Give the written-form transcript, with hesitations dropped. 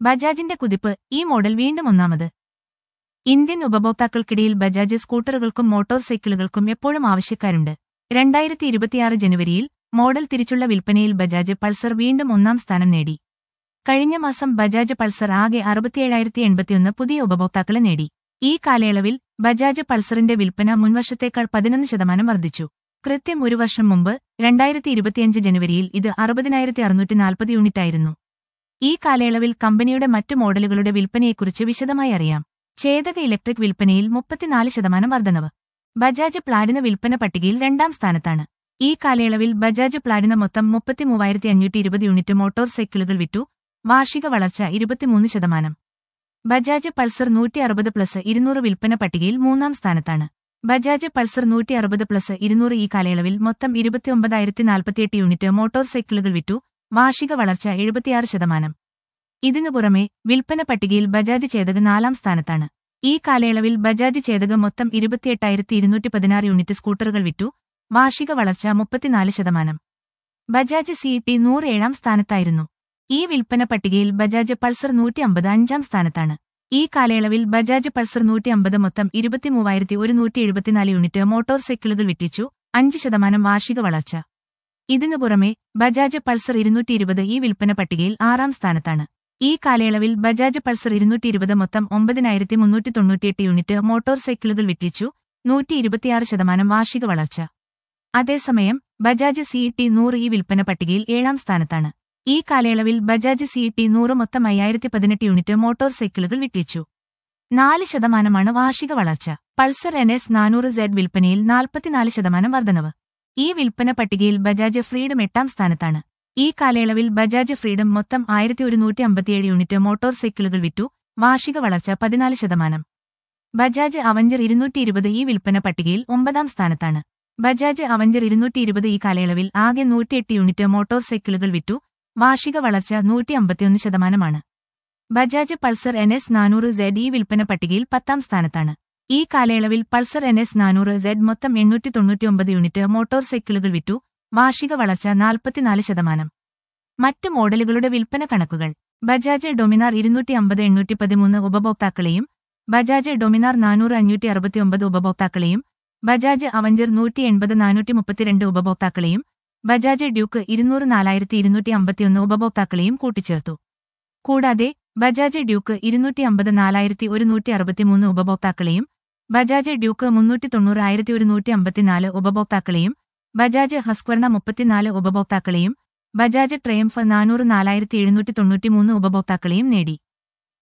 ബജാജിന്റെ കുതിപ്പ്, ഈ മോഡൽ വീണ്ടും ഒന്നാമത്. ഇന്ത്യൻ ഉപഭോക്താക്കൾക്കിടയിൽ ബജാജ് സ്കൂട്ടറുകൾക്കും മോട്ടോർ സൈക്കിളുകൾക്കും എപ്പോഴും ആവശ്യക്കാരുണ്ട്. 2026 ജനുവരിയിൽ മോഡൽ തിരിച്ചുള്ള വിൽപ്പനയിൽ ബജാജ് പൾസർ വീണ്ടും ഒന്നാം സ്ഥാനം നേടി. കഴിഞ്ഞ മാസം ബജാജ് പൾസർ ആകെ 67,081 പുതിയ ഉപഭോക്താക്കളെ നേടി. ഈ കാലയളവിൽ ബജാജ് പൾസറിന്റെ വിൽപ്പന മുൻവർഷത്തേക്കാൾ 11% വർദ്ധിച്ചു. കൃത്യം ഒരു വർഷം മുമ്പ് 2025 ജനുവരിയിൽ ഇത് 60,640 യൂണിറ്റായിരുന്നു. ഈ കാലയളവിൽ കമ്പനിയുടെ മറ്റു മോഡലുകളുടെ വിൽപ്പനയെക്കുറിച്ച് വിശദമായി അറിയാം. ചേതക ഇലക്ട്രിക് വിൽപ്പനയിൽ 34% വർധനവ്. ബജാജ് പ്ലാറ്റിന വിൽപ്പന പട്ടികയിൽ രണ്ടാം സ്ഥാനത്താണ്. ഈ കാലയളവിൽ ബജാജ് പ്ലാറ്റിന മൊത്തം 33,520 യൂണിറ്റ് മോട്ടോർ സൈക്കിളുകൾ വിറ്റു, വാർഷിക വളർച്ച 23%. ബജാജ് പൾസർ 160+200 വിൽപ്പന പട്ടികയിൽ മൂന്നാം സ്ഥാനത്താണ്. ബജാജ് പൾസർ 160+200 ഈ കാലയളവിൽ മൊത്തം 29,048 യൂണിറ്റ് മോട്ടോർ സൈക്കിളുകൾ വിറ്റു, വാർഷിക വളർച്ച 76%. ഇതിനു പുറമെ വിൽപ്പന പട്ടികയിൽ ബജാജ് ചേതക് നാലാം സ്ഥാനത്താണ്. ഈ കാലയളവിൽ ബജാജ് ചേതക് മൊത്തം 28,216 യൂണിറ്റ് സ്കൂട്ടറുകൾ വിറ്റു, വാർഷിക വളർച്ച 34%. ബജാജ് CT 100 ഏഴാം സ്ഥാനത്തായിരുന്നു. ഈ വിൽപ്പന പട്ടികയിൽ ബജാജ് പൾസർ 150 അഞ്ചാം സ്ഥാനത്താണ്. ഈ കാലയളവിൽ ബജാജ് പൾസർ 150 മൊത്തം 23,174 യൂണിറ്റ് മോട്ടോർ സൈക്കിളുകൾ വിറ്റിച്ചു, 5% വാർഷിക വളർച്ച. ഇതിനു പുറമെ ബജാജ് പൾസർ 220 ഈ വിൽപ്പന പട്ടികയിൽ ആറാം സ്ഥാനത്താണ്. ഈ കാലയളവിൽ ബജാജ് പൾസർ 220 മൊത്തം 9,398 യൂണിറ്റ് മോട്ടോർ സൈക്കിളുകൾ വിറ്റിച്ചു, 126% വാർഷിക വളർച്ച. അതേസമയം ബജാജ് CT 100 ഈ വിൽപ്പന പട്ടികയിൽ ഏഴാം സ്ഥാനത്താണ്. ഈ കാലയളവിൽ ബജാജ് CT 100 മൊത്തം 5,018 യൂണിറ്റ് മോട്ടോർ സൈക്കിളുകൾ വിറ്റിച്ചു, 4% വാർഷിക വളർച്ച. പൾസർ NS 400Z വിൽപ്പനയിൽ 44% വർധനവ്. ഈ വിൽപ്പന പട്ടികയിൽ ബജാജ് ഫ്രീഡം എട്ടാം സ്ഥാനത്താണ്. ഈ കാലയളവിൽ ബജാജ് ഫ്രീഡം മൊത്തം 1,157 യൂണിറ്റ് മോട്ടോർ സൈക്കിളുകൾ വിറ്റു, വാർഷിക വളർച്ച 14%. ബജാജ് അവഞ്ചർ 220 ഈ വിൽപ്പന പട്ടികയിൽ ഒമ്പതാം സ്ഥാനത്താണ്. ബജാജ് അവഞ്ചർ 220 ഈ കാലയളവിൽ ആകെ 108 യൂണിറ്റ് മോട്ടോർ സൈക്കിളുകൾ വിറ്റു, വാർഷിക വളർച്ച 151%. ബജാജ് പൾസർ NS 400Z ഈ വിൽപ്പന പട്ടികയിൽ 10ാം സ്ഥാനത്താണ്. ഈ കാലയളവിൽ പൾസർ NS 400Z മൊത്തം 899 യൂണിറ്റ് മോട്ടോർ സൈക്കിളുകൾ വിറ്റു, വാർഷിക വളർച്ച 44%. മറ്റ് മോഡലുകളുടെ വിൽപ്പന കണക്കുകൾ. ബജാജ് ഡൊമിനാർ 250,813 ഉപഭോക്താക്കളെയും ബജാജ് ഡൊമിനാർ 400,569 ഉപഭോക്താക്കളെയും ബജാജ് അവഞ്ചർ 180,432 ഉപഭോക്താക്കളെയും ബജാജ് ഡ്യൂക്ക് 204,251 ഉപഭോക്താക്കളെയും കൂട്ടിച്ചേർത്തു. കൂടാതെ ബജാജ് ഡ്യൂക്ക് 254,163 ഉപഭോക്താക്കളെയും ബജാജ് ഡ്യൂക്ക് 390,154 ഉപഭോക്താക്കളെയും ബജാജ് ഹസ്ക്വർണ 34 ഉപഭോക്താക്കളെയും ബജാജ് ട്രയംഫ് 404,793 ഉപഭോക്താക്കളെയും നേടി.